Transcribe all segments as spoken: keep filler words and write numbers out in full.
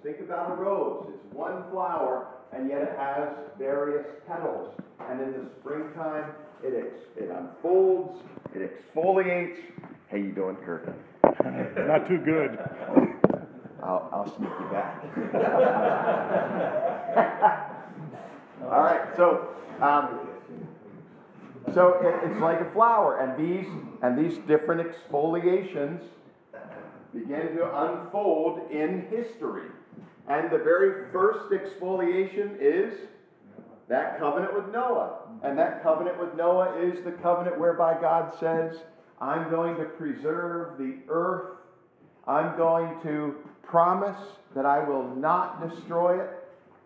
Think about a rose. It's one flower, and yet it has various petals. And in the springtime, it ex- it unfolds, it exfoliates. How you doing, Kurt? Not too good. I'll, I'll sneak you back. All right, so um, so it, it's like a flower, and these and these different exfoliations begin to unfold in history. And the very first exfoliation is that covenant with Noah. And that covenant with Noah is the covenant whereby God says, I'm going to preserve the earth. I'm going to promise that I will not destroy it.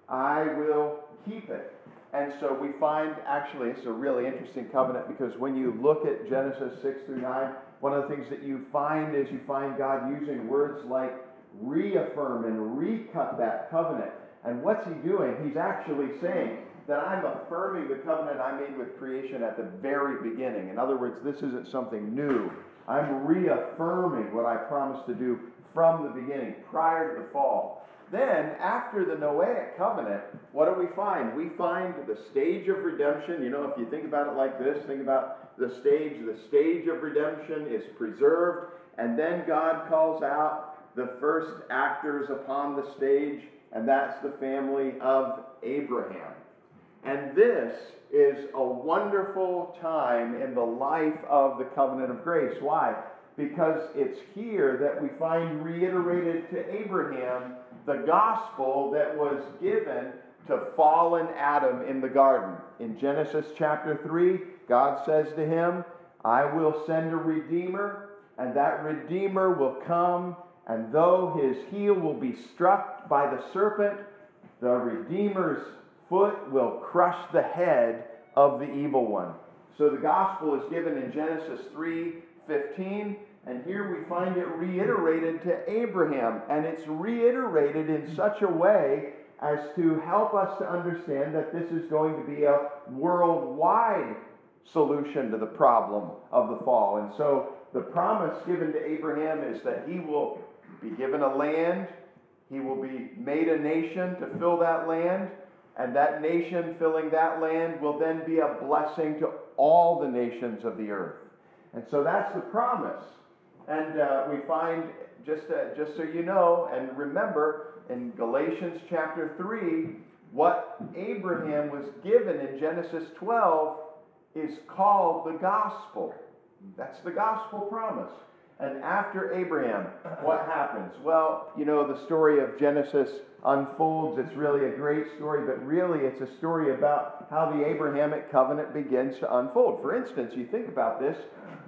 I will keep it. And so we find, actually, it's a really interesting covenant, because when you look at Genesis six through nine, one of the things that you find is you find God using words like reaffirm and recut that covenant. And what's he doing? He's actually saying that I'm affirming the covenant I made with creation at the very beginning. In other words, this isn't something new. I'm reaffirming what I promised to do from the beginning, prior to the fall. Then, after the Noahic covenant, what do we find? We find the stage of redemption. You know, if you think about it like this, think about the stage. The stage of redemption is preserved, and then God calls out the first actors upon the stage, and that's the family of Abraham. And this is a wonderful time in the life of the covenant of grace. Why? Because it's here that we find reiterated to Abraham the gospel that was given to fallen Adam in the garden. In Genesis chapter three, God says to him, I will send a redeemer, and that redeemer will come, and though his heel will be struck by the serpent, the redeemer's foot will crush the head of the evil one. So the gospel is given in Genesis three fifteen, and here we find it reiterated to Abraham, and it's reiterated in such a way as to help us to understand that this is going to be a worldwide solution to the problem of the fall. And so the promise given to Abraham is that he will be given a land, he will be made a nation to fill that land, and that nation filling that land will then be a blessing to all the nations of the earth. And so that's the promise. And uh, we find, just, uh, just so you know, and remember, in Galatians chapter three, what Abraham was given in Genesis twelve is called the gospel. That's the gospel promise. And after Abraham, what happens? Well, you know, the story of Genesis unfolds. It's really a great story, but really it's a story about how the Abrahamic covenant begins to unfold. For instance, you think about this,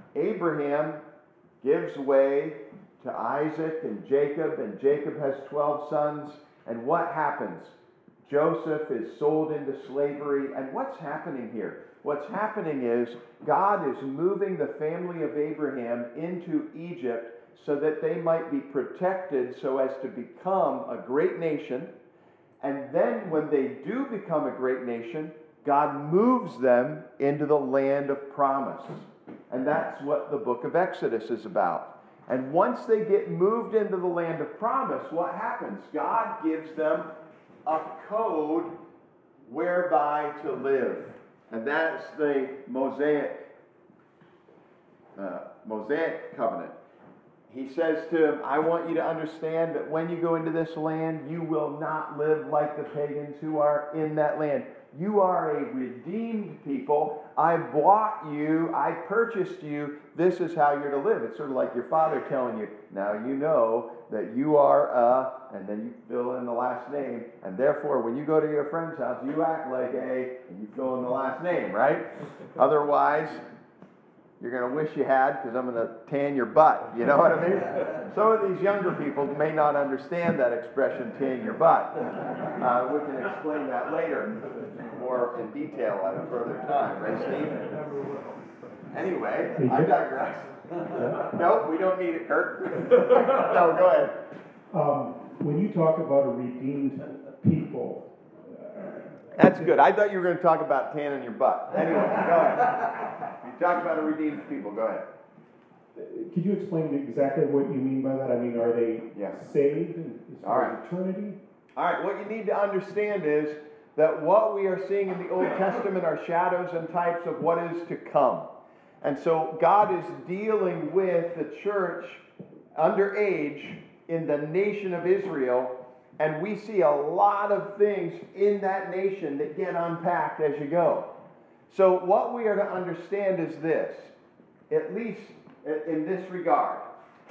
Abraham gives way to Isaac and Jacob, and Jacob has twelve sons, and what happens? Joseph is sold into slavery, and what's happening here? What's happening is God is moving the family of Abraham into Egypt so that they might be protected so as to become a great nation. And then when they do become a great nation, God moves them into the land of promise. And that's what the book of Exodus is about. And once they get moved into the land of promise, what happens? God gives them a code whereby to live. And that's the Mosaic, uh, Mosaic covenant. He says to him, I want you to understand that when you go into this land, you will not live like the pagans who are in that land. You are a redeemed people. I bought you. I purchased you. This is how you're to live. It's sort of like your father telling you, now you know that you are a, and then you fill in the last name, and therefore when you go to your friend's house, you act like a, and you fill in the last name, right? Otherwise, you're going to wish you had, because I'm going to tan your butt. You know what I mean? Some of these younger people may not understand that expression, tan your butt. Uh, we can explain that later, more in detail at a further time. Right, Steve? Anyway, I digress. No, we don't need it, Kurt. No, go ahead. Um, when you talk about a redeemed people... That's good. I thought you were going to talk about tanning your butt. Anyway, go ahead. You talked about a redeemed people. Go ahead. Could you explain exactly what you mean by that? I mean, are they Yes. saved in- as All far right. as eternity? All right, what you need to understand is that what we are seeing in the Old Testament are shadows and types of what is to come. And so God is dealing with the church underage in the nation of Israel, and we see a lot of things in that nation that get unpacked as you go. So what we are to understand is this, at least in this regard.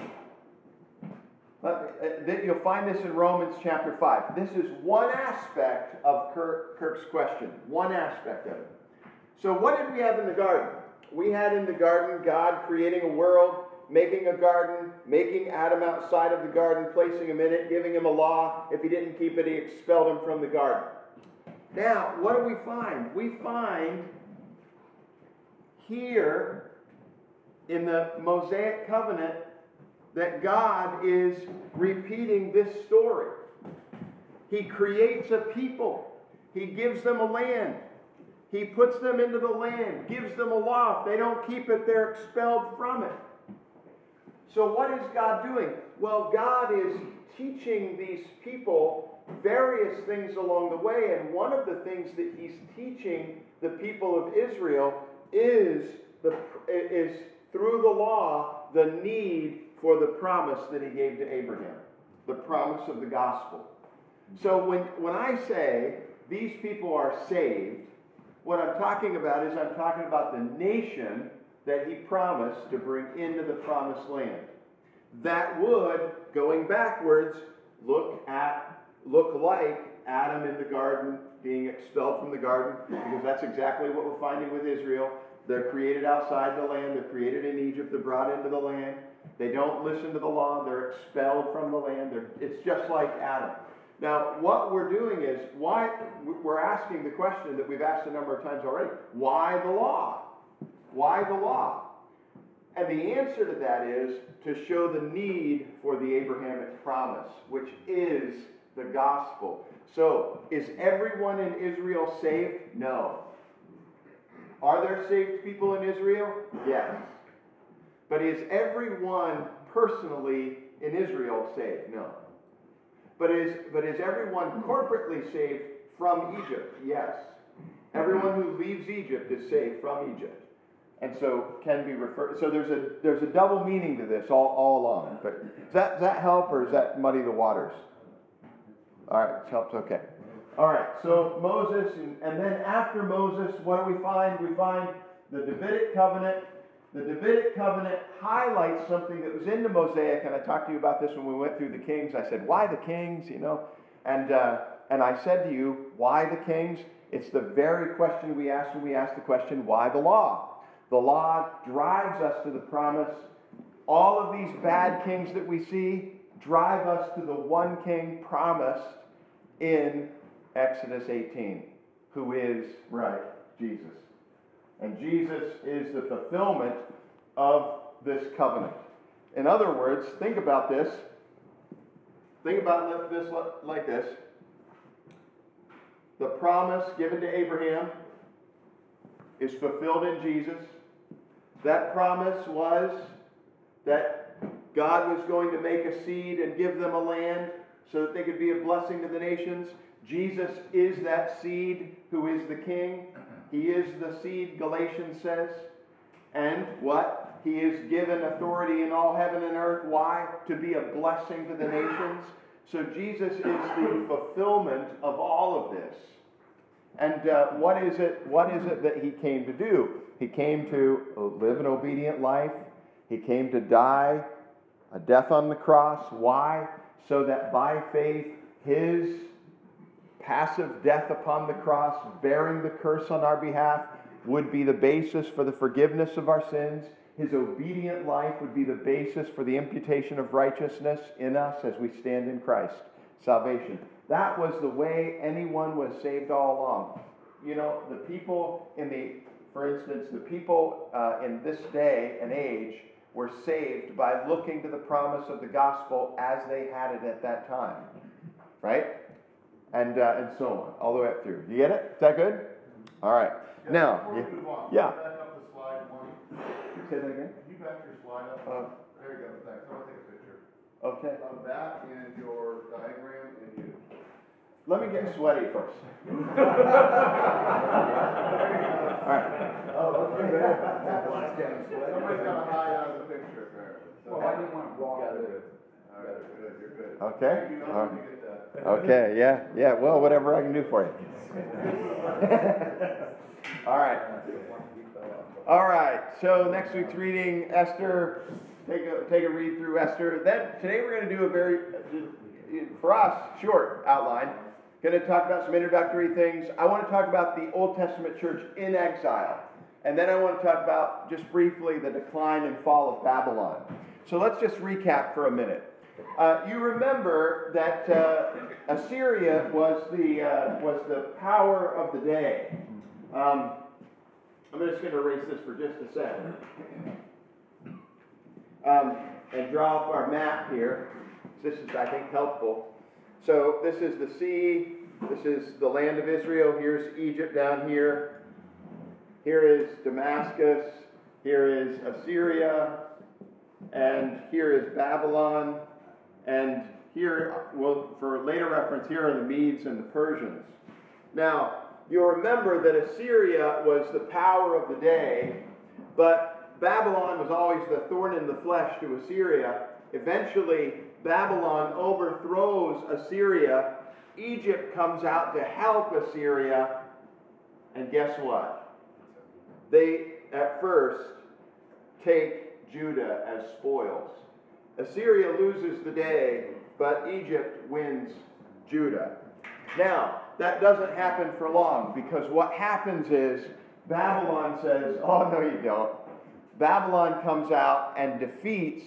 That you'll find this in Romans chapter five. This is one aspect of Kirk, Kirk's question. One aspect of it. So what did we have in the garden? We had in the garden God creating a world, making a garden, making Adam outside of the garden, placing him in it, giving him a law. If he didn't keep it, he expelled him from the garden. Now, what do we find? We find here in the Mosaic covenant that God is repeating this story. He creates a people. He gives them a land. He puts them into the land, gives them a law. If they don't keep it, they're expelled from it. So what is God doing? Well, God is teaching these people various things along the way, and one of the things that he's teaching the people of Israel is the is through the law the need for the promise that he gave to Abraham, the promise of the gospel. So when, when I say these people are saved, what I'm talking about is I'm talking about the nation that he promised to bring into the promised land. That would, going backwards, look at, look like Adam in the garden being expelled from the garden, because that's exactly what we're finding with Israel. They're created outside the land. They're created in Egypt. They're brought into the land. They don't listen to the law. They're expelled from the land. They're, it's just like Adam. Now, what we're doing is, why we're asking the question that we've asked a number of times already. Why the law? Why the law? And the answer to that is to show the need for the Abrahamic promise, which is the gospel. So, is everyone in Israel saved? No. Are there saved people in Israel? Yes. But is everyone personally in Israel saved? No. But is, but is everyone corporately saved from Egypt? Yes. Everyone who leaves Egypt is saved from Egypt. And so can be referred. So there's a there's a double meaning to this all, all along. But does that, does that help, or does that muddy the waters? All right, it helps. Okay. All right. So Moses, and, and then after Moses, what do we find? We find the Davidic covenant. The Davidic covenant highlights something that was in the Mosaic, and I talked to you about this when we went through the kings. I said, why the kings? You know, and uh, and I said to you, why the kings? It's the very question we asked when we asked the question, why the law? The law drives us to the promise. All of these bad kings that we see drive us to the one king promised in Exodus eighteen, who is, right, Jesus. And Jesus is the fulfillment of this covenant. In other words, think about this. Think about this like this. The promise given to Abraham is fulfilled in Jesus. That promise was that God was going to make a seed and give them a land so that they could be a blessing to the nations. Jesus is that seed who is the king. He is the seed, Galatians says. And what? He is given authority in all heaven and earth. Why? To be a blessing to the nations. So Jesus is the fulfillment of all of this. And uh, what is it? What is it that he came to do? He came to live an obedient life. He came to die a death on the cross. Why? So that by faith, his passive death upon the cross, bearing the curse on our behalf, would be the basis for the forgiveness of our sins. His obedient life would be the basis for the imputation of righteousness in us as we stand in Christ. Salvation. That was the way anyone was saved all along. You know, the people in the, for instance, the people uh, in this day and age were saved by looking to the promise of the gospel as they had it at that time. Right? And uh, and so on, all the way up through. You get it? Is that good? All right. Yeah, now, before we move on, yeah. back up to slide one. Say that again? Can you you back your slide up? Uh, There you go, thanks, I want to take a picture. Okay. Of that and your diagram and you. Let me get sweaty first. All right. Oh, okay. Somebody's got to hide out of the picture, apparently. So- Well, I didn't want to block Got it. it. All right, good, you're good. Okay. Thank you, All I'll right. let you get that. Okay, yeah, yeah, well, whatever I can do for you. All right. All right, so next week's reading, Esther, take a, take a read through Esther. Then, today we're going to do a very, for us, short outline. Going to talk about some introductory things. I want to talk about the Old Testament church in exile. And then I want to talk about, just briefly, the decline and fall of Babylon. So let's just recap for a minute. Uh, you remember that uh, Assyria was the uh, was the power of the day. Um, I'm just going to erase this for just a second um, and draw up our map here. This is, I think, helpful. So this is the sea. This is the land of Israel. Here's Egypt down here. Here is Damascus. Here is Assyria. And here is Babylon. And here, well, for later reference, here are the Medes and the Persians. Now, you'll remember that Assyria was the power of the day, but Babylon was always the thorn in the flesh to Assyria. Eventually, Babylon overthrows Assyria. Egypt comes out to help Assyria. And guess what? They, at first, take Judah as spoils. Assyria loses the day, but Egypt wins Judah. Now, that doesn't happen for long, because what happens is Babylon says, oh, no, you don't. Babylon comes out and defeats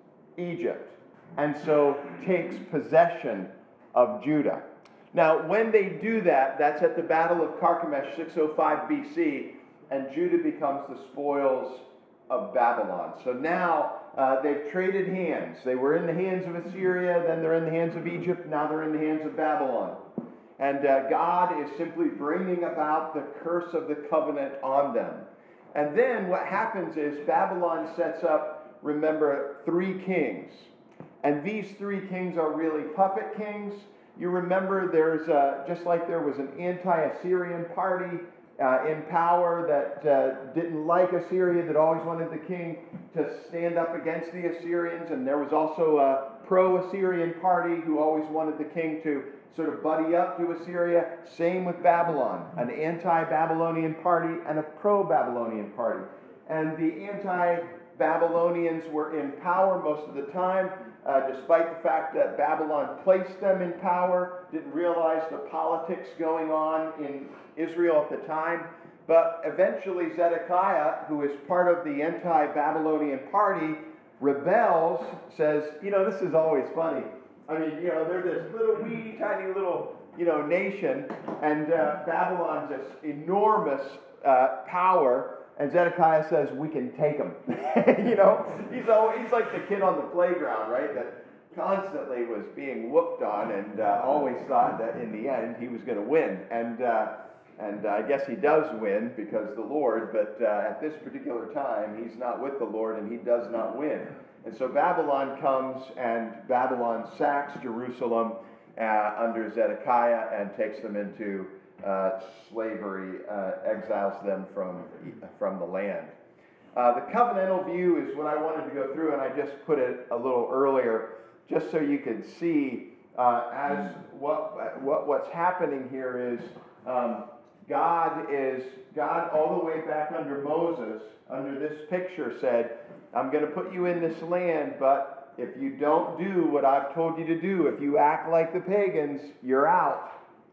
Egypt, and so takes possession of Judah. Now, when they do that, that's at the Battle of Carchemish, six oh five B C, and Judah becomes the spoils of Babylon. So now uh, they've traded hands. They were in the hands of Assyria, then they're in the hands of Egypt, now they're in the hands of Babylon. And uh, God is simply bringing about the curse of the covenant on them. And then what happens is Babylon sets up, remember, three kings. And these three kings are really puppet kings. You remember there's, uh, just like there was an anti-Assyrian party uh, in power that uh, didn't like Assyria, that always wanted the king to stand up against the Assyrians. And there was also a pro-Assyrian party who always wanted the king to sort of buddy up to Assyria. Same with Babylon, an anti-Babylonian party and a pro-Babylonian party. And the anti-Babylonians were in power most of the time, uh, despite the fact that Babylon placed them in power, didn't realize the politics going on in Israel at the time. But eventually Zedekiah, who is part of the anti-Babylonian party, rebels, says, you know, this is always funny. I mean, you know, they're this little wee, tiny little, you know, nation, and uh, Babylon's this enormous uh, power, and Zedekiah says, we can take them. You know, he's always, he's like the kid on the playground, right, that constantly was being whooped on and uh, always thought that in the end he was going to win. And uh, and I guess he does win because the Lord, but uh, at this particular time, he's not with the Lord and he does not win. And so Babylon comes and Babylon sacks Jerusalem uh, under Zedekiah and takes them into uh, slavery, uh, exiles them from, from the land. Uh, the covenantal view is what I wanted to go through, and I just put it a little earlier just so you could see uh, as what, what what's happening here is um, God is, God all the way back under Moses, under this picture said, I'm going to put you in this land, but if you don't do what I've told you to do, if you act like the pagans, you're out.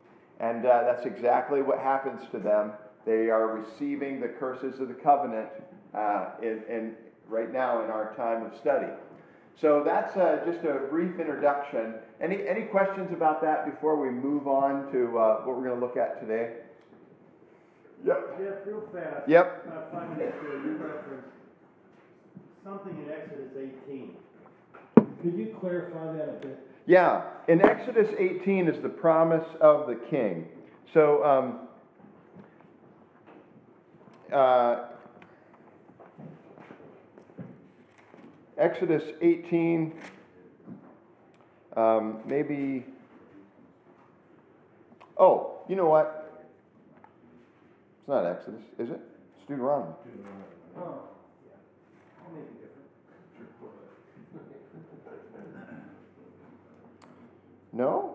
And uh, that's exactly what happens to them. They are receiving the curses of the covenant uh, in, in, right now in our time of study. So that's uh, just a brief introduction. Any, any questions about that before we move on to uh, what we're going to look at today? Yep. Jeff, real fast. Yep. About five minutes ago, you referenced something in Exodus eighteen. Could you clarify that a bit? Yeah. In Exodus eighteen is the promise of the king. So, um, uh, Exodus eighteen, um, maybe, oh, you know what? It's not Exodus, is it? It's Deuteronomy. Oh, yeah. I'll make it different. No?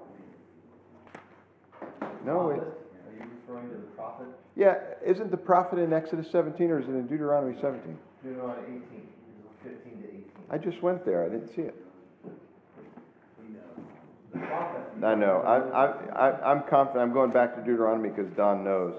No. It, Are you referring to the prophet? yeah, isn't the prophet in Exodus seventeen or is it in Deuteronomy seventeen? Deuteronomy eighteen, fifteen to eighteen. I just went there. I didn't see it. The prophet. I know. I'm, I'm, I'm- I'm confident. I'm going back to Deuteronomy because Don knows.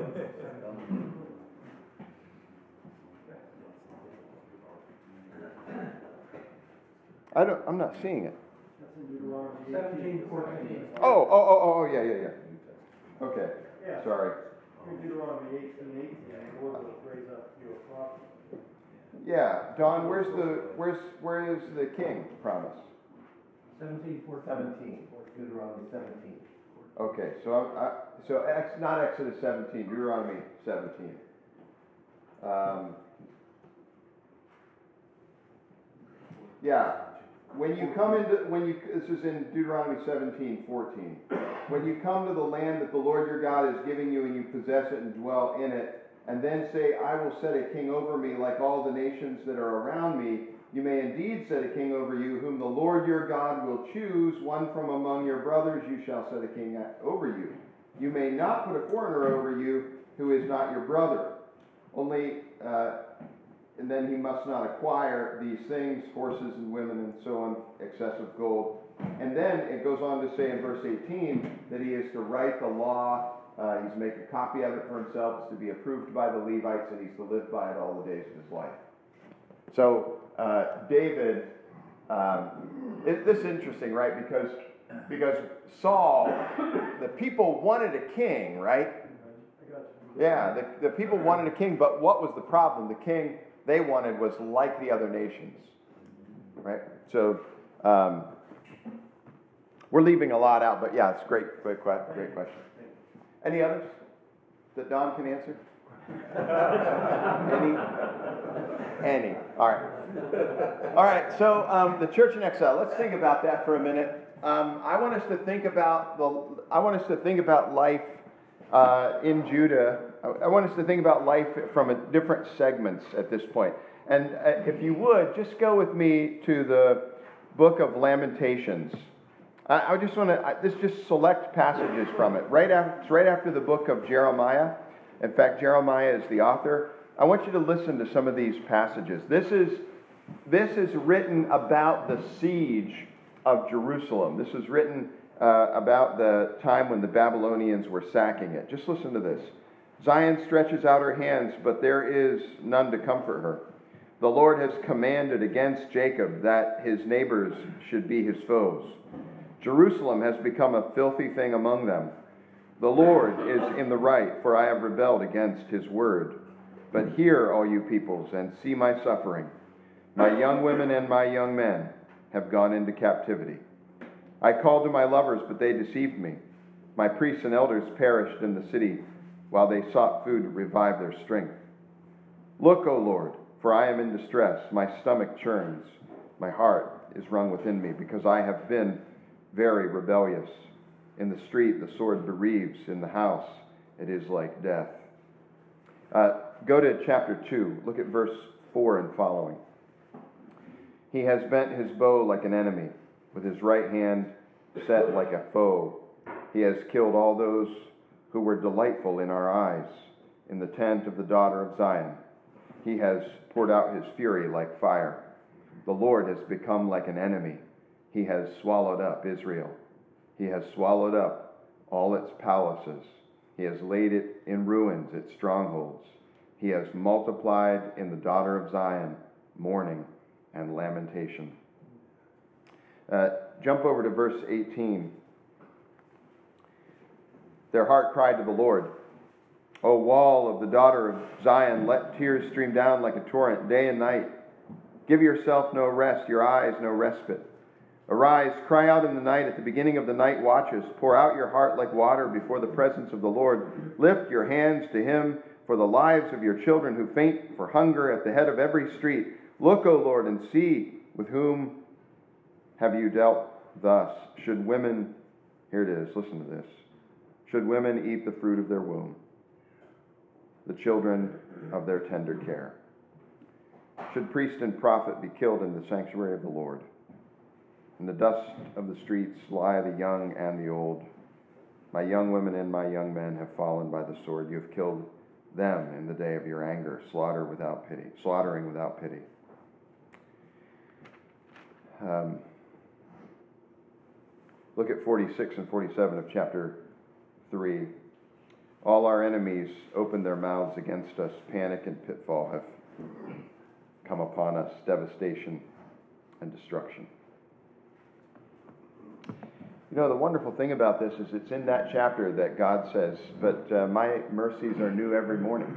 I don't, I'm not seeing it. That's in Deuteronomy Seventeen, fourteen. Oh, oh, oh, oh, oh, yeah, yeah, yeah. Okay, Yeah. sorry. In Deuteronomy eighteen, eighteen, the Lord will raise up you a prophet. Yeah, Don, where's the, where's, where is the king promise? Seventeen, fourteen. Seventeen, Deuteronomy seventeen. Okay, so I'm, I, so Ex, not Exodus seventeen, Deuteronomy seventeen. Um, yeah, when you come into, when you, this is in Deuteronomy seventeen, fourteen. When you come to the land that the Lord your God is giving you and you possess it and dwell in it, and then say, I will set a king over me like all the nations that are around me, you may indeed set a king over you, whom the Lord your God will choose, one from among your brothers you shall set a king over you. You may not put a foreigner over you who is not your brother. Only, uh, and then he must not acquire these things, horses and women and so on, excessive gold. And then it goes on to say in verse eighteen that he is to write the law, uh, he's to make a copy of it for himself, it's to be approved by the Levites, and he's to live by it all the days of his life. So, uh, David, um, it, this is interesting, right? Because, because Saul, the people wanted a king, right? I got you. Yeah, the, the people wanted a king, but what was the problem? The king they wanted was like the other nations, right? So, um, we're leaving a lot out, but yeah, it's great, great, great question. Any others that Don can answer? Any? Any. All right. All right. So um, the church in exile. Let's think about that for a minute. Um, I want us to think about the. I want us to think about life uh, in Judah. I, I want us to think about life from a different segments at this point. And uh, if you would, just go with me to the book of Lamentations. I, I just want to. This just select passages from it. Right after, it's right after the book of Jeremiah. In fact, Jeremiah is the author. I want you to listen to some of these passages. This is, this is written about the siege of Jerusalem. This is written uh, about the time when the Babylonians were sacking it. Just listen to this. Zion stretches out her hands, but there is none to comfort her. The Lord has commanded against Jacob that his neighbors should be his foes. Jerusalem has become a filthy thing among them. The Lord is in the right, for I have rebelled against his word. But hear, all you peoples, and see my suffering. My young women and my young men have gone into captivity. I called to my lovers, but they deceived me. My priests and elders perished in the city, while they sought food to revive their strength. Look, O Lord, for I am in distress. My stomach churns. My heart is wrung within me, because I have been very rebellious. In the street, the sword bereaves. In the house, it is like death. Uh, go to chapter two. Look at verse four and following. He has bent his bow like an enemy, with his right hand set like a foe. He has killed all those who were delightful in our eyes in the tent of the daughter of Zion. He has poured out his fury like fire. The Lord has become like an enemy. He has swallowed up Israel. He has swallowed up all its palaces. He has laid it in ruins, its strongholds. He has multiplied in the daughter of Zion mourning and lamentation. Uh, jump over to verse eighteen. Their heart cried to the Lord, O wall of the daughter of Zion, let tears stream down like a torrent day and night. Give yourself no rest, your eyes no respite. Arise, cry out in the night at the beginning of the night watches. Pour out your heart like water before the presence of the Lord. Lift your hands to him for the lives of your children who faint for hunger at the head of every street. Look, O Lord, and see. With whom have you dealt thus? Should women, here it is, listen to this. Should women eat the fruit of their womb, the children of their tender care? Should priest and prophet be killed in the sanctuary of the Lord? In the dust of the streets lie the young and the old. My young women and my young men have fallen by the sword. You have killed them in the day of your anger, slaughter without pity, slaughtering without pity. Um, look at forty-six and forty-seven of chapter three. All our enemies open their mouths against us. Panic and pitfall have come upon us, devastation and destruction. You know, the wonderful thing about this is it's in that chapter that God says, but uh, my mercies are new every morning.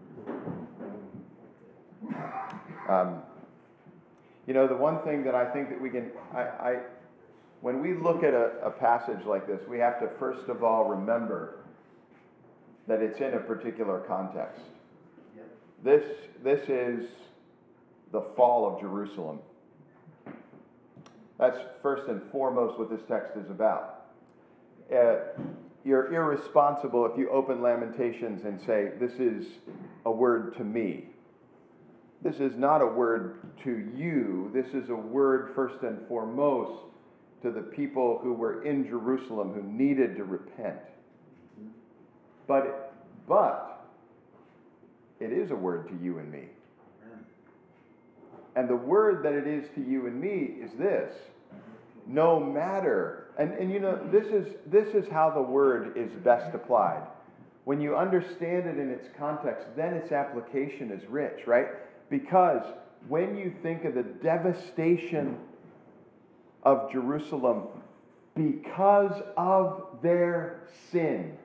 Um, you know, the one thing that I think that we can, I, I when we look at a, a passage like this, we have to first of all remember that it's in a particular context. This, this is the fall of Jerusalem. That's first and foremost what this text is about. Uh, you're irresponsible if you open Lamentations and say, this is a word to me. This is not a word to you. This is a word first and foremost to the people who were in Jerusalem who needed to repent. But, but it is a word to you and me. And the word that it is to you and me is this: no matter, and, and you know, this is this is how the word is best applied. When you understand it in its context, then its application is rich, right? Because when you think of the devastation of Jerusalem because of their sin,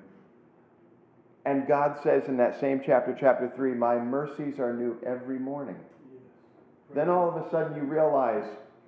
and God says in that same chapter, chapter three, my mercies are new every morning. Then all of a sudden you realize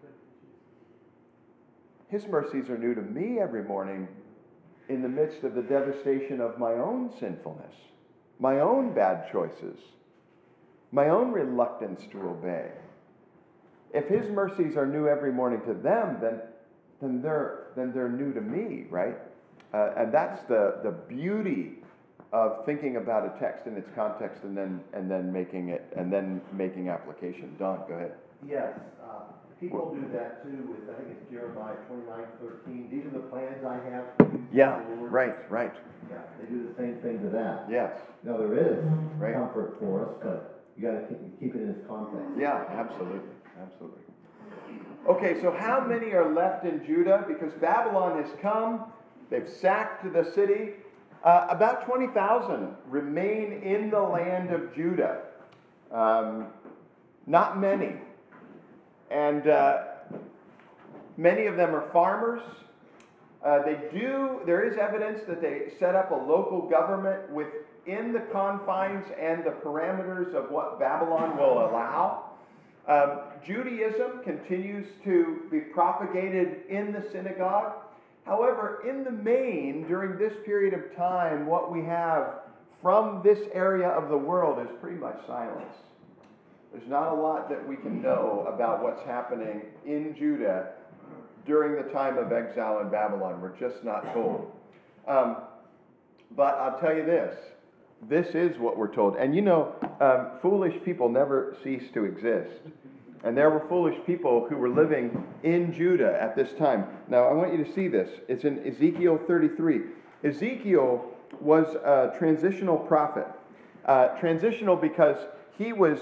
His mercies are new to me every morning in the midst of the devastation of my own sinfulness, my own bad choices, my own reluctance to obey. If His mercies are new every morning to them, then, then, they're, then they're new to me, right? Uh, and that's the, the beauty of thinking about a text in its context and then and then making it and then making application. Don, go ahead. Yes, uh, people do that too with, I think it's Jeremiah twenty-nine thirteen. These are the plans I have for you. Yeah, says the Lord. right, right. Yeah, they do the same thing to that. Yes. Now there is Right. comfort for us, but you got to keep, keep it in its context. Yeah, absolutely, absolutely. Okay, so how many are left in Judah? Because Babylon has come, they've sacked the city. Uh, about twenty thousand remain in the land of Judah. Um, not many. And uh, many of them are farmers. Uh, they do, there is evidence that they set up a local government within the confines and the parameters of what Babylon will allow. Um, Judaism continues to be propagated in the synagogue. However, in the main, during this period of time, what we have from this area of the world is pretty much silence. There's not a lot that we can know about what's happening in Judah during the time of exile in Babylon. We're just not told. Um, but I'll tell you this. This is what we're told. And you know, um, foolish people never cease to exist. And there were foolish people who were living in Judah at this time. Now, I want you to see this. It's in Ezekiel thirty-three. Ezekiel was a transitional prophet. Uh, transitional because he was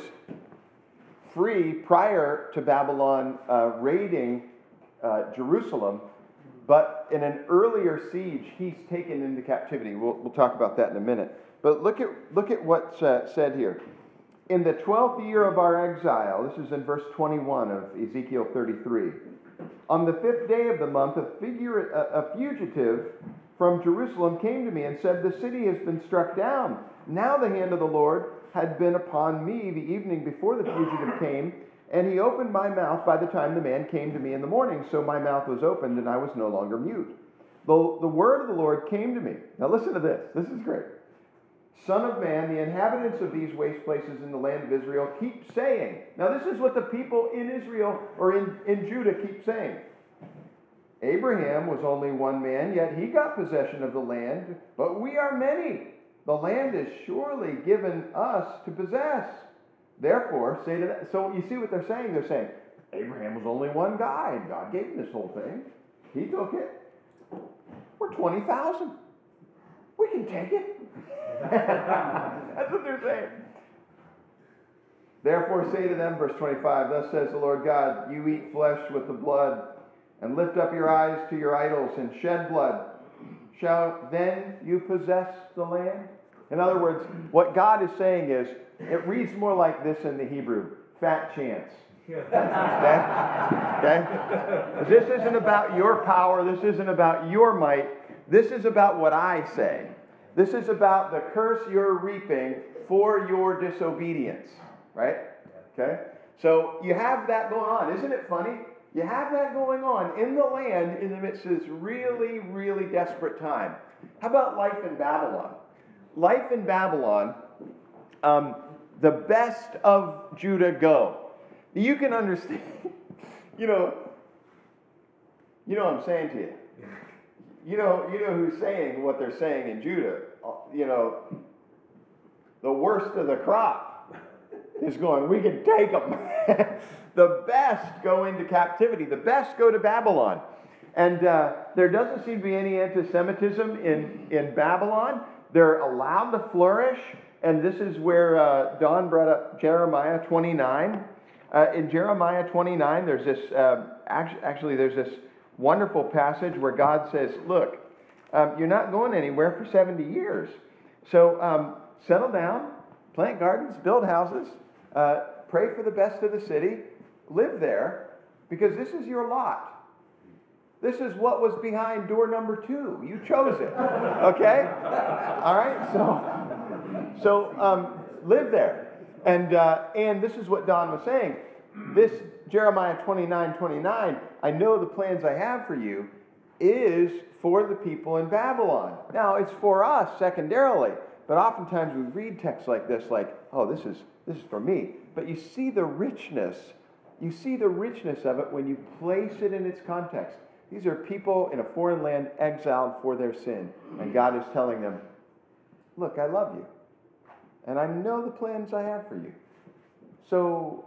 free prior to Babylon uh, raiding uh, Jerusalem. But in an earlier siege, he's taken into captivity. We'll, we'll talk about that in a minute. But look at, look at what's uh, said here. In the twelfth year of our exile, this is in verse twenty-one of Ezekiel thirty-three, on the fifth day of the month, a, figure, a, a fugitive from Jerusalem came to me and said, the city has been struck down. Now the hand of the Lord had been upon me the evening before the fugitive came, and he opened my mouth by the time the man came to me in the morning. So my mouth was opened, and I was no longer mute. The, the word of the Lord came to me. Now listen to this. This is great. Son of man, the inhabitants of these waste places in the land of Israel keep saying. Now this is what the people in Israel or in, in Judah keep saying. Abraham was only one man, yet he got possession of the land, but we are many. The land is surely given us to possess. Therefore, say to that. So you see what they're saying? They're saying, Abraham was only one guy, and God gave him this whole thing. He took it. We're twenty thousand. We can take it. That's what they're saying. Therefore say to them, verse twenty-five, thus says the Lord God, you eat flesh with the blood, and lift up your eyes to your idols, and shed blood. Shall then you possess the land? In other words, what God is saying is, it reads more like this in the Hebrew, fat chance. Okay? Okay? This isn't about your power. This isn't about your might. This is about what I say. This is about the curse you're reaping for your disobedience. Right? Okay? So you have that going on. Isn't it funny? You have that going on in the land in the midst of this really, really desperate time. How about life in Babylon? Life in Babylon, um, the best of Judah go. You can understand, you know, you know what I'm saying to you. You know, you know who's saying what they're saying in Judah. You know, the worst of the crop is going, we can take them. The best go into captivity. The best go to Babylon. And uh, there doesn't seem to be any anti-Semitism in, in Babylon. They're allowed to flourish. And this is where uh, Don brought up Jeremiah twenty-nine. Uh, in Jeremiah twenty-nine, there's this, uh, actually, actually there's this wonderful passage where God says, look, um, you're not going anywhere for seventy years. So um, settle down, plant gardens, build houses, uh, pray for the best of the city, live there, because this is your lot. This is what was behind door number two. You chose it. Okay? All right? So, so um, live there. And uh, and this is what Don was saying. This Jeremiah twenty-nine twenty-nine, I know the plans I have for you, is for the people in Babylon. Now, it's for us secondarily, but oftentimes we read texts like this, like, oh, this is this is for me. But you see the richness, you see the richness of it when you place it in its context. These are people in a foreign land exiled for their sin. And God is telling them, look, I love you. And I know the plans I have for you. So,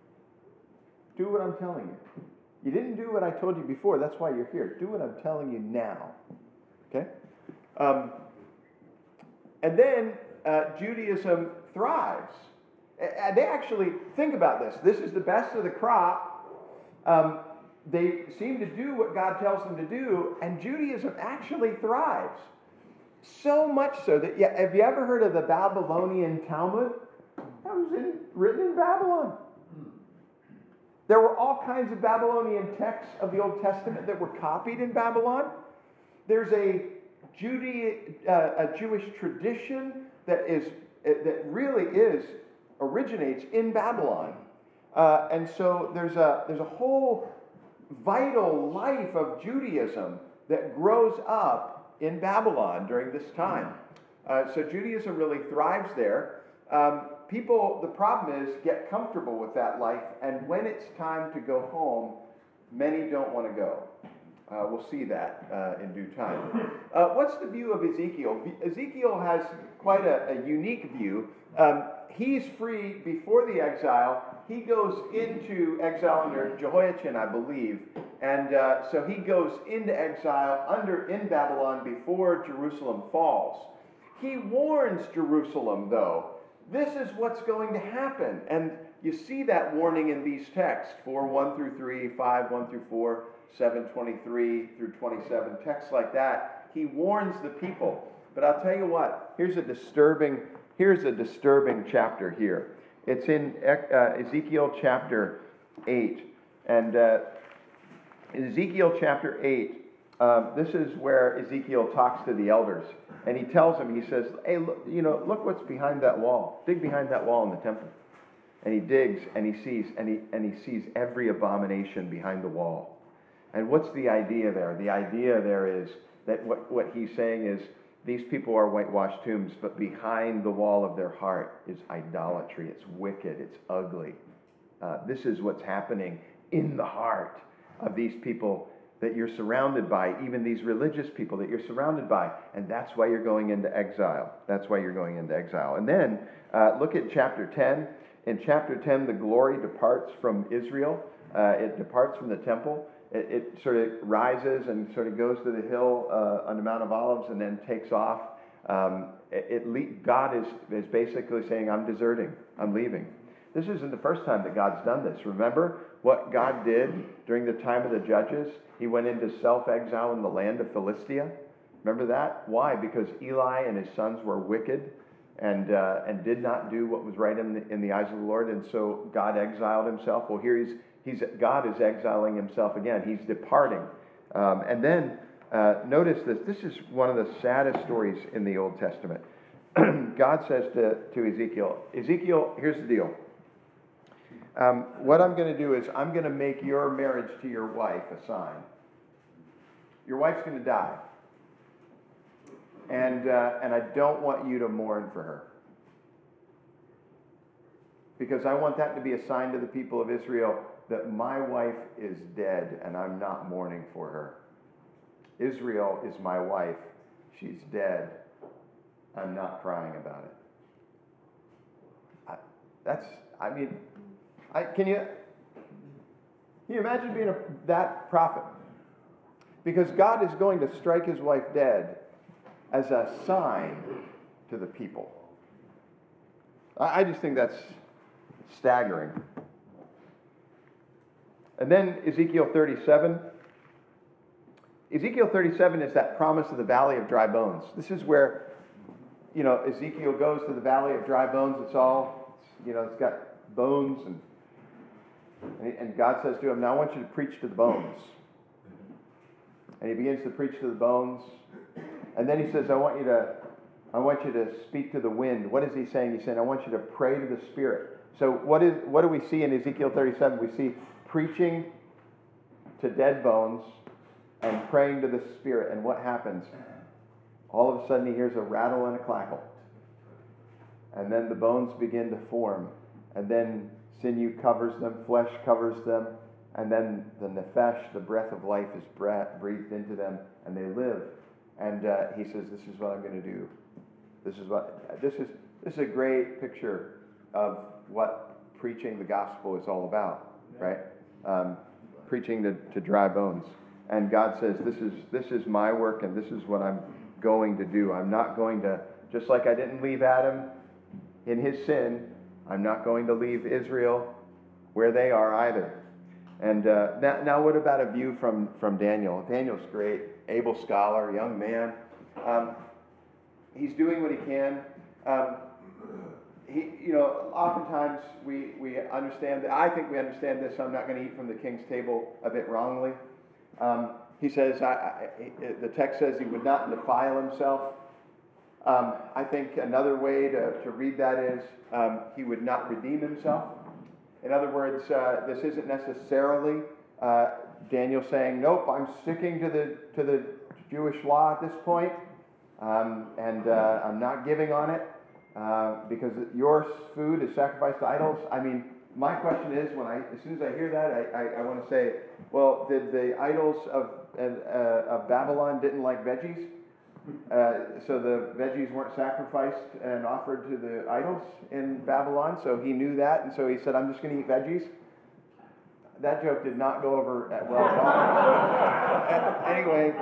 do what I'm telling you. You didn't do what I told you before. That's why you're here. Do what I'm telling you now. Okay? Um, and then uh, Judaism thrives. And they actually, think about this. This is the best of the crop. Um, they seem to do what God tells them to do. And Judaism actually thrives. So much so that, yeah, have you ever heard of the Babylonian Talmud? That was in, written in Babylon. There were all kinds of Babylonian texts of the Old Testament that were copied in Babylon. There's a, Jude, uh, a Jewish tradition that is that really is originates in Babylon, uh, and so there's a there's a whole vital life of Judaism that grows up in Babylon during this time. Uh, so Judaism really thrives there. Um, people, the problem is, get comfortable with that life, and when it's time to go home, many don't want to go. Uh, we'll see that uh, in due time. Uh, what's the view of Ezekiel? Ezekiel has quite a, a unique view. Um, he's free before the exile. He goes into exile under Jehoiachin, I believe, and uh, so he goes into exile under in Babylon before Jerusalem falls. He warns Jerusalem, though. This is what's going to happen. And you see that warning in these texts, four, one through three, five, one through four, seven, twenty-three through twenty-seven, texts like that. He warns the people. But I'll tell you what, here's a disturbing, here's a disturbing chapter here. It's in uh, Ezekiel chapter eight. And uh, in Ezekiel chapter eight, uh, this is where Ezekiel talks to the elders. And he tells them, he says, hey, look, you know, look what's behind that wall. Dig behind that wall in the temple. And he digs and he sees, and he and he sees every abomination behind the wall. And what's the idea there? The idea there is that what, what he's saying is These people are whitewashed tombs, but behind the wall of their heart is idolatry. It's wicked. It's ugly. Uh, this is what's happening in the heart of these people that you're surrounded by, even these religious people that you're surrounded by. And that's why you're going into exile. That's why you're going into exile. And then uh, look at chapter ten. In chapter ten, the glory departs from Israel. Uh, it departs from the temple. It, it sort of rises and sort of goes to the hill uh, on the Mount of Olives and then takes off. Um, it, it le- God is, is basically saying, I'm deserting. I'm leaving. This isn't the first time that God's done this. Remember what God did during the time of the judges? He went into self-exile in the land of Philistia. Remember that? Why? Because Eli and his sons were wicked and uh, and did not do what was right in the, in the eyes of the Lord. And so God exiled himself. Well, here he's, he's God is exiling himself again. He's departing. Um, and then uh, notice this. This is one of the saddest stories in the Old Testament. God says to, to Ezekiel, Ezekiel, here's the deal. Um, what I'm going to do is I'm going to make your marriage to your wife a sign. Your wife's going to die. And, uh, and I don't want you to mourn for her. Because I want that to be a sign to the people of Israel that my wife is dead and I'm not mourning for her. Israel is my wife. She's dead. I'm not crying about it. I, that's, I mean... I, can you can you imagine being a, that prophet? Because God is going to strike his wife dead as a sign to the people. I, I just think that's staggering. And then Ezekiel thirty-seven. Ezekiel thirty-seven is that promise of the valley of dry bones. This is where, you know, Ezekiel goes to the valley of dry bones. It's all, you know, it's got bones and And God says to him, now I want you to preach to the bones. And he begins to preach to the bones. And then he says, I want you to, I want you to speak to the wind. What is he saying? He's saying, I want you to pray to the Spirit. So what is what do we see in Ezekiel thirty-seven? We see preaching to dead bones and praying to the Spirit. And what happens? All of a sudden he hears a rattle and a clackle. And then the bones begin to form. And then sinew covers them, flesh covers them, and then the nephesh, the breath of life, is breathed into them, and they live. And uh, he says, "This is what I'm going to do. This is what this is. This is a great picture of what preaching the gospel is all about, right? Um, preaching to, to dry bones. And God says, "This is this is my work, and this is what I'm going to do. I'm not going to just like I didn't leave Adam in his sin. I'm not going to leave Israel where they are either." And uh, now, now what about a view from, from Daniel? Daniel's great, able scholar, young man. Um, he's doing what he can. Um, he, you know, oftentimes we, we understand, I think we understand this, I'm not going to eat from the king's table a bit wrongly. Um, he says, I, I, the text says he would not defile himself. Um, I think another way to, to read that is um, he would not redeem himself. In other words, uh, this isn't necessarily uh, Daniel saying, "Nope, I'm sticking to the to the Jewish law at this point, um, and uh, I'm not giving on it uh, because your food is sacrificed to idols." I mean, my question is, when I as soon as I hear that, I, I, I want to say, well, did the idols of uh, of Babylon didn't like veggies? Uh, so the veggies weren't sacrificed and offered to the idols in Babylon, so he knew that, and so he said, "I'm just going to eat veggies." That joke did not go over at well at all. Anyway,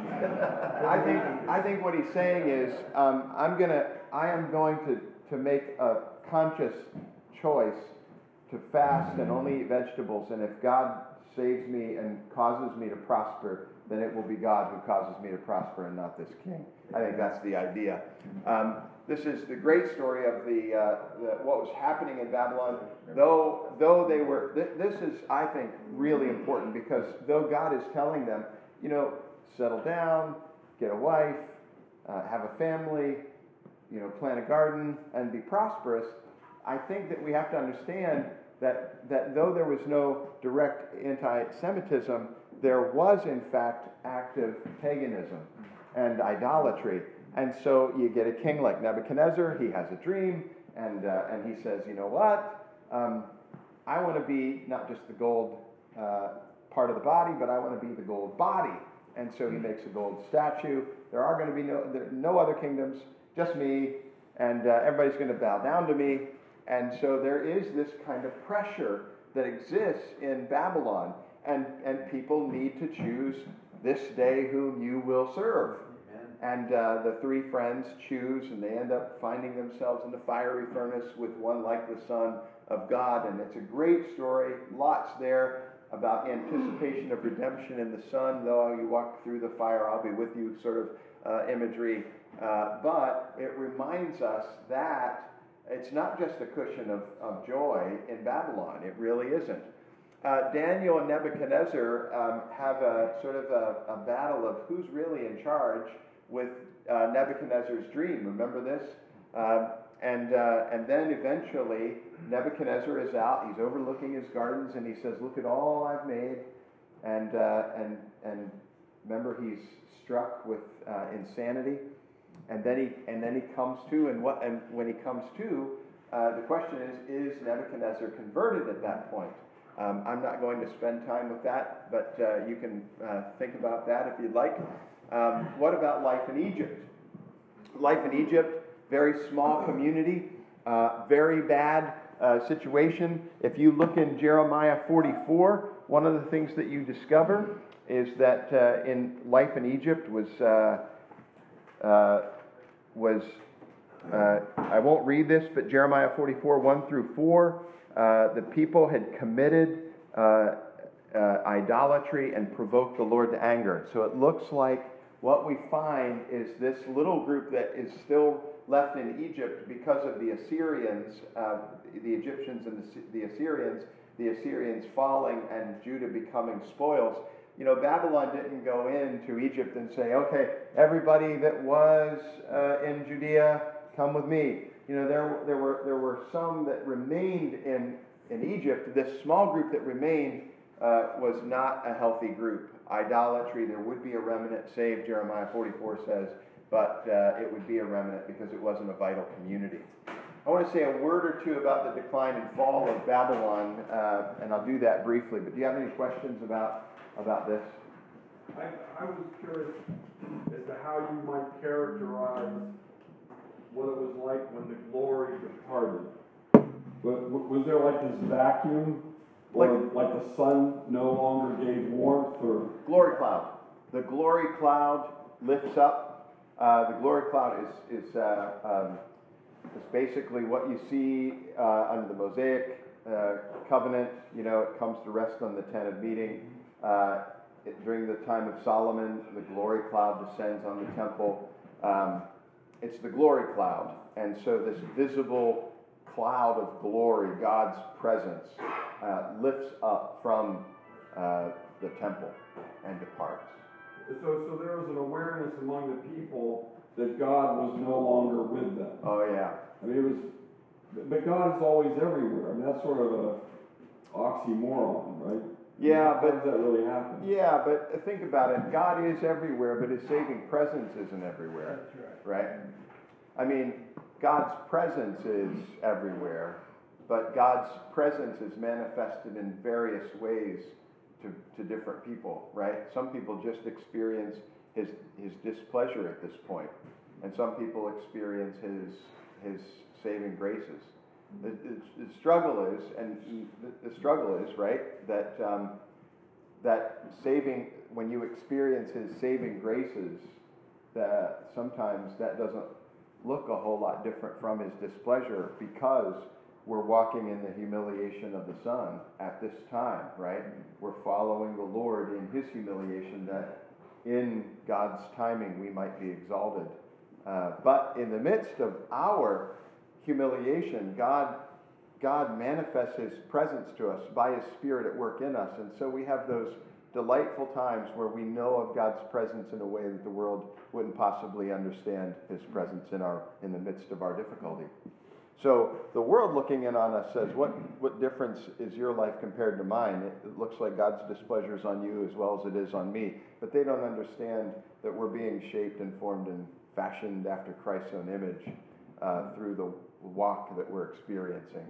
I think I think what he's saying is, um, I'm gonna, I am going to to make a conscious choice to fast and only eat vegetables, and if God saves me and causes me to prosper, then it will be God who causes me to prosper and not this king. I think that's the idea. Um, this is the great story of the, uh, the what was happening in Babylon. Though though they were, th- this is, I think, really important, because though God is telling them, you know, settle down, get a wife, uh, have a family, you know, plant a garden, and be prosperous, I think that we have to understand that that though there was no direct anti-Semitism, there was in fact active paganism and idolatry. And so you get a king like Nebuchadnezzar. He has a dream, and uh, and he says, you know what? Um, I want to be not just the gold uh, part of the body, but I want to be the gold body. And so he makes a gold statue. There are going to be no there, no other kingdoms, just me, and uh, everybody's going to bow down to me. And so there is this kind of pressure that exists in Babylon, and and people need to choose this day whom you will serve. And uh, the three friends choose, and they end up finding themselves in the fiery furnace with one like the Son of God. And it's a great story, lots there about anticipation of redemption in the Son. Though you walk through the fire, I'll be with you, sort of uh, imagery. Uh, but it reminds us that it's not just a cushion of, of joy in Babylon. It really isn't. Uh, Daniel and Nebuchadnezzar um, have a sort of a, a battle of who's really in charge with uh, Nebuchadnezzar's dream. Remember this? Uh, and uh, and then eventually Nebuchadnezzar is out. He's overlooking his gardens, and he says, "Look at all I've made." And uh, and and remember, he's struck with uh, insanity. And then he and then he comes to, and what? And when he comes to, uh, the question is: is Nebuchadnezzar converted at that point? Um, I'm not going to spend time with that, but uh, you can uh, think about that if you'd like. Um, what about life in Egypt? Life in Egypt, very small community, uh, very bad uh, situation. If you look in Jeremiah forty-four, one of the things that you discover is that uh, in life in Egypt was uh, uh, was uh, I won't read this, but Jeremiah forty-four, one through four, uh, the people had committed uh, uh, idolatry and provoked the Lord to anger. So it looks like what we find is this little group that is still left in Egypt because of the Assyrians, uh, the Egyptians and the, the Assyrians, the Assyrians falling and Judah becoming spoils. You know, Babylon didn't go into Egypt and say, okay, everybody that was uh, in Judea, come with me. You know, there, there were there were some that remained in, in Egypt. This small group that remained uh, was not a healthy group. Idolatry, there would be a remnant saved, Jeremiah forty-four says, but uh, it would be a remnant because it wasn't a vital community. I want to say a word or two about the decline and fall of Babylon, uh, and I'll do that briefly. But do you have any questions about about this? I, I was curious as to how you might characterize what it was like when the glory departed. But was there like this vacuum, Like, or like the sun no longer gave warmth, or glory cloud. The glory cloud lifts up. Uh, the glory cloud is is uh, um, is basically what you see uh, under the Mosaic uh, covenant. You know, it comes to rest on the tent of meeting. Uh, it, during the time of Solomon, the glory cloud descends on the temple. Um, it's the glory cloud, and so this visible cloud of glory, God's presence, uh, lifts up from uh, the temple and departs. so so there was an awareness among the people that God was no longer with them. Oh yeah. I mean, it was, but God is always everywhere. I mean, that's sort of a oxymoron, right? Yeah, How but does that really happen? Yeah, but think about it. God is everywhere, but His saving presence isn't everywhere. That's right. Right? I mean, God's presence is everywhere, but God's presence is manifested in various ways to, to different people, right? Some people just experience His His displeasure at this point, and some people experience His His saving graces. The, the, the struggle is, and the, the struggle is, right, that um, that saving, when you experience His saving graces, that sometimes that doesn't look a whole lot different from His displeasure, because we're walking in the humiliation of the Son at this time, right? We're following the Lord in His humiliation, that in God's timing we might be exalted. Uh, but in the midst of our humiliation, God God manifests His presence to us by His Spirit at work in us. And so we have those delightful times where we know of God's presence in a way that the world wouldn't possibly understand His presence in our in the midst of our difficulty. So the world looking in on us says, what, what difference is your life compared to mine? It, it looks like God's displeasure is on you as well as it is on me. But they don't understand that we're being shaped and formed and fashioned after Christ's own image uh, through the walk that we're experiencing.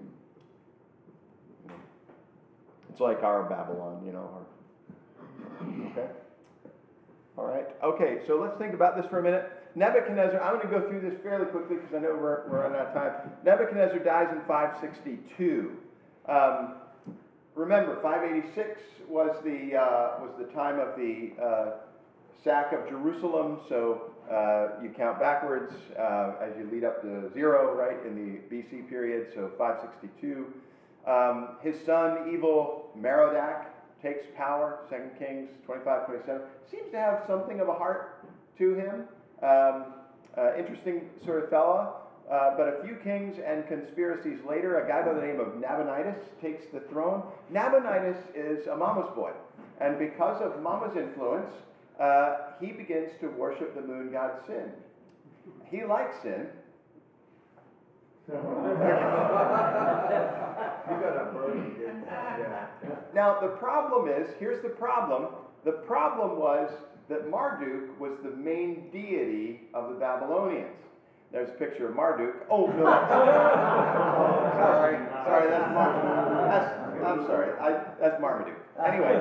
It's like our Babylon, you know. Our, okay? All right. Okay, so let's think about this for a minute. Nebuchadnezzar, I'm going to go through this fairly quickly because I know we're, we're running out of time. Nebuchadnezzar dies in five sixty-two. Um, remember, five eighty-six was the uh, was the time of the uh, sack of Jerusalem. So uh, you count backwards uh, as you lead up to zero, right, in the B C period. So five sixty-two. Um, his son, evil Merodach, takes power. Second Kings twenty-five twenty-seven. Seems to have something of a heart to him. Um, uh, interesting sort of fella. Uh, but a few kings and conspiracies later, a guy by the name of Nabonidus takes the throne. Nabonidus is a mama's boy. And because of mama's influence, uh, he begins to worship the moon god Sin. He likes Sin. You got a burden, didn't you? Yeah. Now, the problem is, here's the problem. The problem was that Marduk was the main deity of the Babylonians. There's a picture of Marduk. Oh, no. Oh, sorry. Sorry, that's Marduk. That's, I'm sorry. I, that's Marmaduke. Anyway.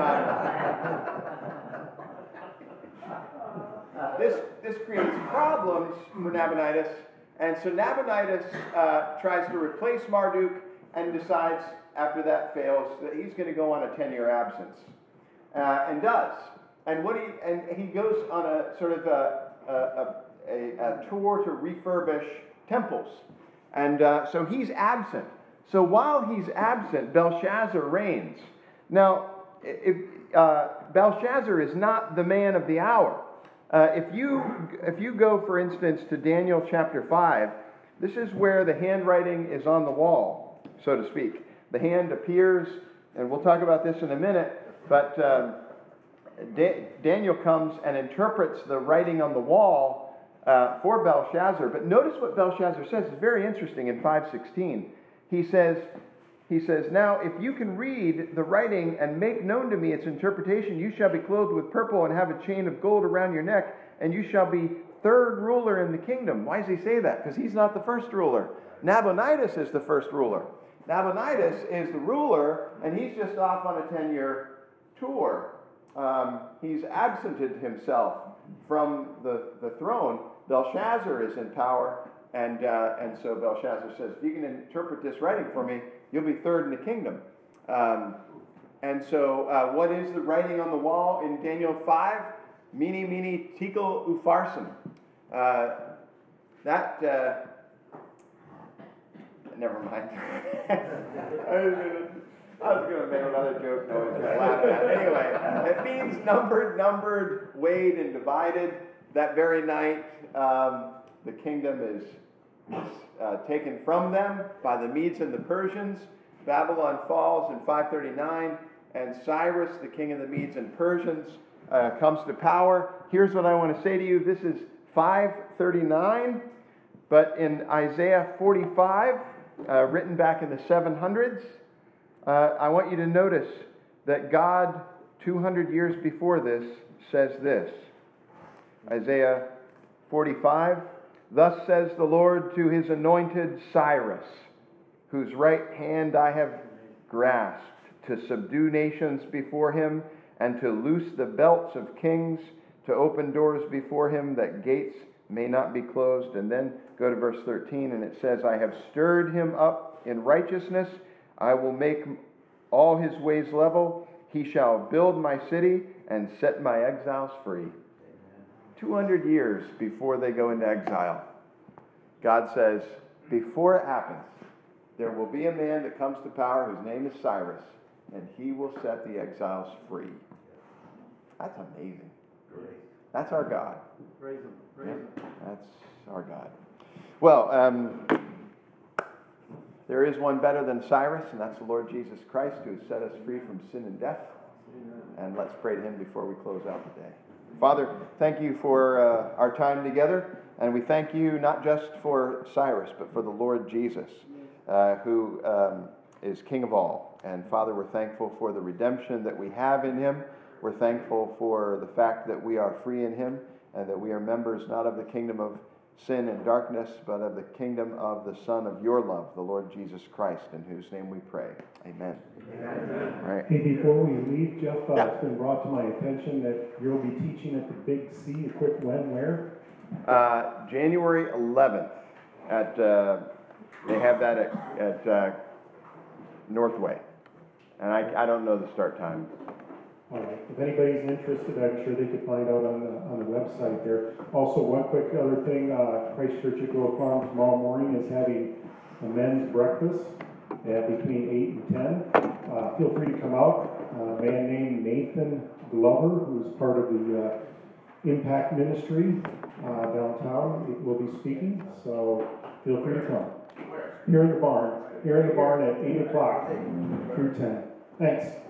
Um, this, this creates problems for Nabonidus. And so Nabonidus uh, tries to replace Marduk and decides, after that fails, that he's going to go on a ten-year absence. Uh, and does. And what he and he goes on a sort of a, a, a, a tour to refurbish temples. And uh, so he's absent. So while he's absent, Belshazzar reigns. Now, if, uh, Belshazzar is not the man of the hour. Uh, if you if you go, for instance, to Daniel chapter five, this is where the handwriting is on the wall, so to speak. The hand appears, and we'll talk about this in a minute, but um, Da- Daniel comes and interprets the writing on the wall uh, for Belshazzar. But notice what Belshazzar says. It's very interesting in five sixteen. He says, he says, "Now, if you can read the writing and make known to me its interpretation, you shall be clothed with purple and have a chain of gold around your neck, and you shall be third ruler in the kingdom." Why does he say that? Because he's not the first ruler. Nabonidus is the first ruler. Nabonidus is the ruler, and he's just off on a ten-year tour. Um, he's absented himself from the, the throne. Belshazzar is in power, and uh, and so Belshazzar says, if you can interpret this writing for me, you'll be third in the kingdom. Um, and so uh, what is the writing on the wall in Daniel five? Mene, mene, tekel, upharsin. Uh, that, uh, never mind. I was going to make another joke, no one's going to laugh at it. Anyway, it means numbered, numbered, weighed, and divided. That very night, um, the kingdom is uh, taken from them by the Medes and the Persians. Babylon falls in five thirty-nine, and Cyrus, the king of the Medes and Persians, uh, comes to power. Here's what I want to say to you. This is five thirty-nine, but in Isaiah forty-five, uh, written back in the seven hundreds, Uh, I want you to notice that God, two hundred years before this, says this. Isaiah forty-five, "Thus says the Lord to his anointed Cyrus, whose right hand I have grasped, to subdue nations before him, and to loose the belts of kings, to open doors before him, that gates may not be closed." And then go to verse thirteen, and it says, "I have stirred him up in righteousness. I will make all his ways level. He shall build my city and set my exiles free." two hundred years before they go into exile, God says, before it happens, there will be a man that comes to power whose name is Cyrus, and he will set the exiles free. That's amazing. That's our God. Praise him. Praise him. That's our God. Well, um... there is one better than Cyrus, and that's the Lord Jesus Christ, who has set us free from sin and death. And let's pray to him before we close out the day. Father, thank you for uh, our time together, and we thank you not just for Cyrus, but for the Lord Jesus, uh, who um, is King of all. And Father, we're thankful for the redemption that we have in him. We're thankful for the fact that we are free in him, and that we are members not of the kingdom of sin and darkness, but of the kingdom of the Son of your love, the Lord Jesus Christ, in whose name we pray. Amen. Amen. All right. Hey, before we leave, Jeff, uh, Yeah. it's been brought to my attention that you'll be teaching at the Big C, a quick when, where? Uh, January eleventh at, uh, they have that at, at uh, Northway. And I, I don't know the start time. All right, if anybody's interested, I'm sure they could find out on the, on the website there. Also, one quick other thing, uh, Christ Church at Grove Farm tomorrow morning is having a men's breakfast at between eight and ten. Uh, feel free to come out. Uh, a man named Nathan Glover, who's part of the uh, Impact Ministry uh, downtown, will be speaking, so feel free to come. Here in the barn, here in the barn at eight o'clock through ten. Thanks.